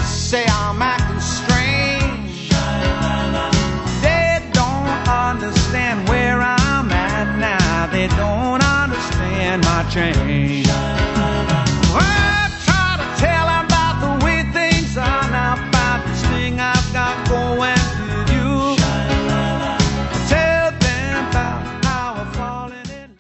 say I'm acting strange. They don't understand where I'm at now. They don't understand my change. Well,